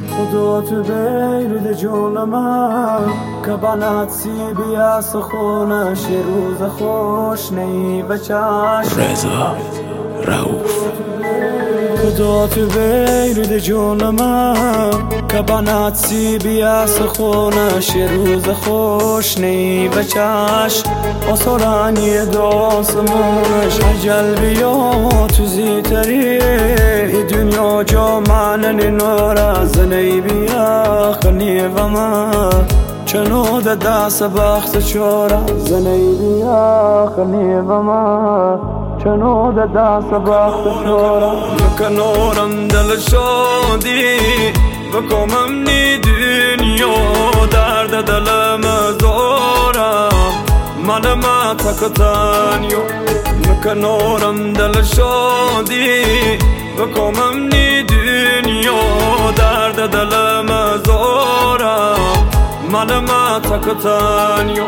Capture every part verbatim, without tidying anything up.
خدا تو بیرد جونم که بنات سی بیا سخونش یه روز خوش نی و چشم رضا رؤوف. خدا تو بیرد جونم که بنات سی بیا سخونش یه روز خوش نی و چشم آسرانی داسمونش اجل بیا تو زیتری دنیا جا معنی نورا زنی بیا خنی و ما چنو ده دست بخت چورا زنی بیا خنی و ما چنو ده دست بخت چورا مکنورم دل شادی بکمم نی دنیا درد دلم زورم من ما تکتانیو مکنورم دل شادی بکمم نی دنیا درد دلم زورم من ما تکتانیو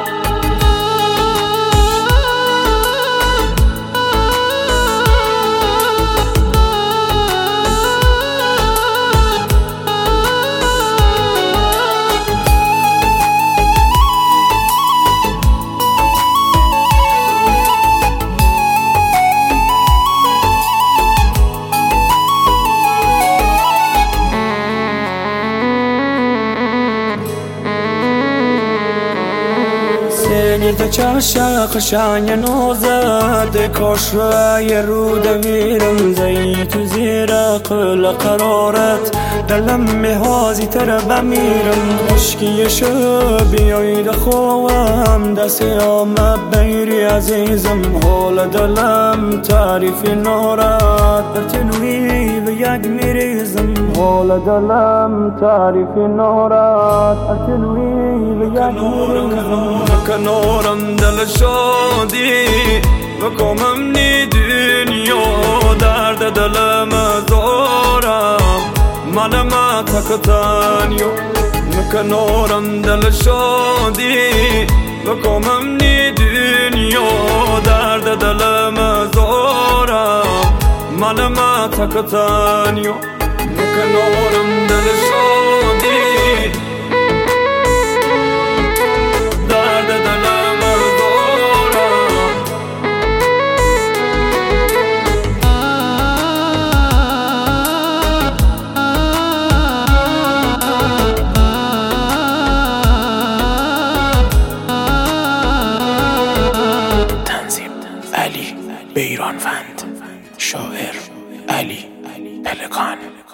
سینی تو چشق شنگ نوزد کاش رای رو دویرم زی تو زیر قل قرارت دلم میهازی تر بمیرم خشکی شو بیاید خوام دستی آمد بیری عزیزم حال دلم تعریفی نارد بر تنوی و یک میریزم حال دلم تعریفی نارد بر تنوی و یک میریزم کنارم دل شادی بکمم نی دنیا درد دلم زورم من ما تکتانیو مکنارم دل شادی بکمم نی دنیا درد دلم زورم من ما تکتانیو مکنارم دل شادی علی بیرانوند، شاعر علی پلکان.